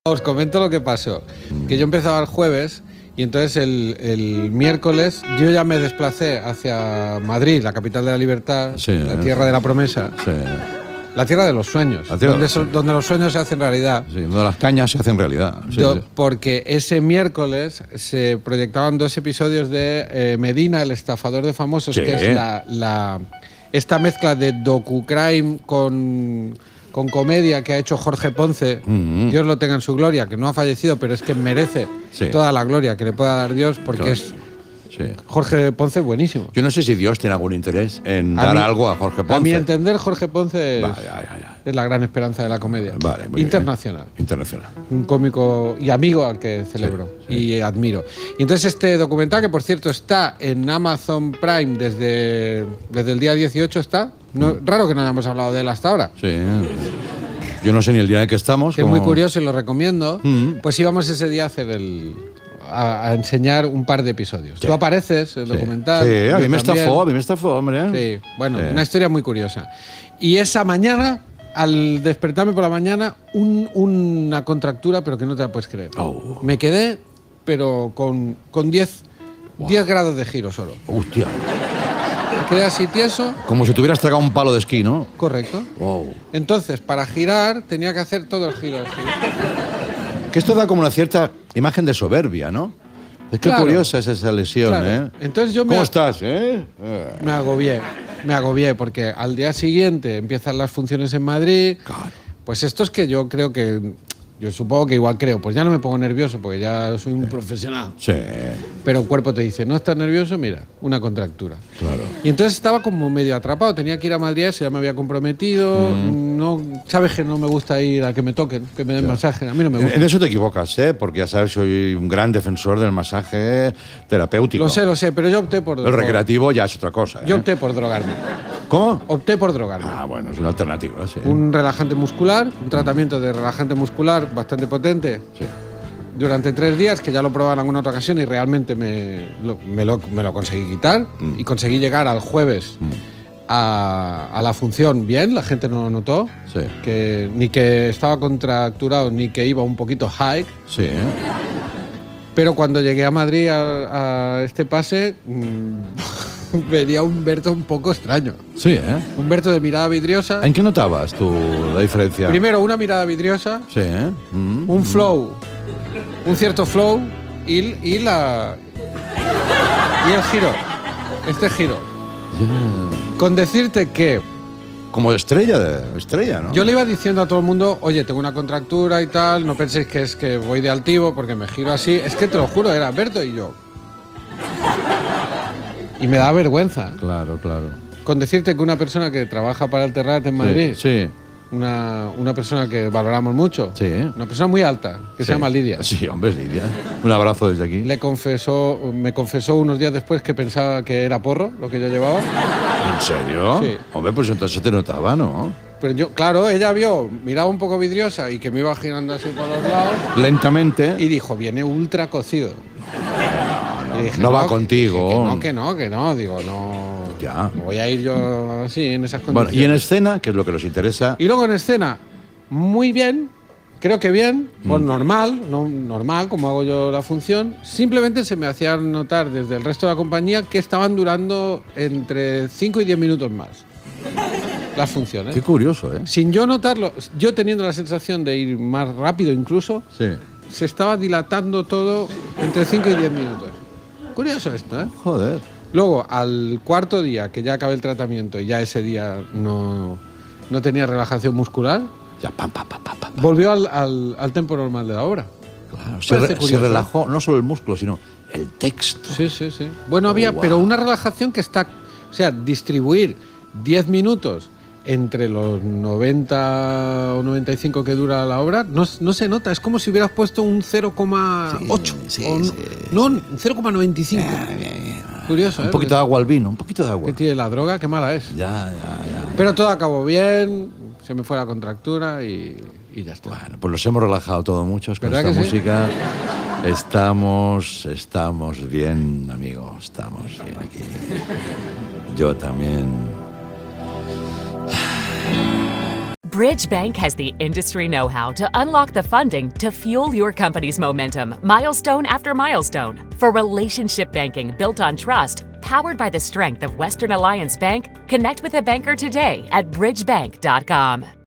Os comento lo que pasó. Que yo empezaba el jueves y entonces el miércoles yo ya me desplacé hacia Madrid, la capital de la libertad, Sí, la tierra de la promesa, Sí. la tierra de los sueños, donde los sueños se hacen realidad. Sí, donde las cañas se hacen realidad. Sí, sí. Porque ese miércoles se proyectaban 2 episodios de Medina, el estafador de famosos, Sí. que es esta mezcla de docucrime con comedia que ha hecho Jorge Ponce, Dios lo tenga en su gloria, que no ha fallecido, pero es que merece toda la gloria que le pueda dar Dios, porque es Jorge Ponce buenísimo. Yo no sé si Dios tiene algún interés en dar algo a Jorge Ponce. A mi entender, Jorge Ponce Ya. es la gran esperanza de la comedia. Vale, muy internacional. Bien. Internacional. Un cómico y amigo al que celebro y admiro. Y entonces este documental, que por cierto está en Amazon Prime desde el día 18 está. Raro que no hayamos hablado de él hasta ahora. Sí. Yo no sé ni el día en el que estamos. Que es muy curioso y lo recomiendo. Pues íbamos ese día a hacer a enseñar un par de episodios. Tú apareces en el documental. Sí, a mí me estafó, hombre. Sí, bueno, una historia muy curiosa. Y esa mañana, al despertarme por la mañana, una contractura, pero que no te la puedes creer. Oh. Me quedé, pero con 10 grados de giro solo. Hostia. Me quedé así tieso. Como si tuvieras tragado un palo de esquí, ¿no? Correcto. Wow. Entonces, para girar, tenía que hacer todo el giro. Que esto da como una cierta imagen de soberbia, ¿no? Es que curiosa es esa lesión, claro. Entonces yo ¿Cómo estás, Me agobié, porque al día siguiente empiezan las funciones en Madrid. Claro. Pues esto es que yo creo que... Yo supongo que igual creo, pues ya no me pongo nervioso porque ya soy un profesional. Sí. Pero el cuerpo te dice, no estás nervioso, mira, una contractura. Claro. Y entonces estaba como medio atrapado, tenía que ir a Madrid, ya me había comprometido, no, sabes que no me gusta ir a que me toquen, que me den masaje, a mí no me gusta. En eso te equivocas, porque ya sabes, soy un gran defensor del masaje terapéutico. Lo sé, pero yo opté por... El recreativo ya es otra cosa. Yo opté por drogarme. ¿Cómo? Opté por drogarme. Ah, bueno, es una alternativa, sí. Un relajante muscular, un tratamiento de relajante muscular bastante potente. Sí. Durante 3 días, que ya lo probaba en alguna otra ocasión y realmente me lo conseguí quitar. Y conseguí llegar al jueves a la función bien, la gente no lo notó. Sí. Ni que estaba contracturado, ni que iba un poquito high. Sí. Pero cuando llegué a Madrid a este pase, venía Humberto un poco extraño. Sí, Humberto de mirada vidriosa. ¿En qué notabas tú la diferencia? Primero, una mirada vidriosa. Sí, Un flow, un cierto flow y el giro, este giro. Con decirte que Como estrella, ¿no? yo le iba diciendo a todo el mundo, oye, tengo una contractura y tal, no penséis que es que voy de altivo porque me giro así. Es que te lo juro, era Berto y yo. Y me da vergüenza. Claro. Con decirte que una persona que trabaja para el Terrat en Madrid, Sí. una persona que valoramos mucho, Sí. una persona muy alta, que se llama Lidia. Sí, hombre, Lidia. Un abrazo desde aquí. Me confesó unos días después que pensaba que era porro lo que yo llevaba. ¿En serio? Sí. Hombre, pues entonces se te notaba, ¿no? Pero yo, claro, ella miraba un poco vidriosa y que me iba girando así por los lados Lentamente. y dijo, viene ultra cocido. Y dije, No va contigo. Que no, digo, no. Ya. Voy a ir yo así, en esas Bueno, condiciones. y en escena, que es lo que nos interesa. Y luego en escena, muy bien, creo que bien, pues normal, como hago yo la función. Simplemente se me hacía notar desde el resto de la compañía que estaban durando entre 5 y 10 minutos más las funciones. Qué curioso, ¿eh? Sin yo notarlo, yo teniendo la sensación de ir más rápido incluso, Sí. se estaba dilatando todo entre 5 y 10 minutos. Curioso esto, ¿eh? Joder. Luego, al cuarto día, que ya acabé el tratamiento y ya ese día no tenía relajación muscular, Ya, pam. volvió al tempo normal de la obra. Claro, Parece se curioso. relajó no solo el músculo, sino el texto. Sí. Bueno, había, pero una relajación que está... O sea, distribuir 10 minutos entre los 90 o 95 que dura la obra, no se nota. Es como si hubieras puesto un 0,8. No, un 0,95. Curioso, Un poquito de agua al vino, un poquito de agua. Que tiene la droga, qué mala es. Ya. Pero todo acabó bien, se me fue la contractura y ya está. Bueno, pues los hemos relajado todo mucho con ¿Verdad esta que sí? música. Estamos bien, amigo. Estamos bien aquí. Yo también. Bridge Bank has the industry know-how to unlock the funding to fuel your company's momentum, milestone after milestone. For relationship banking built on trust, powered by the strength of Western Alliance Bank, connect with a banker today at bridgebank.com.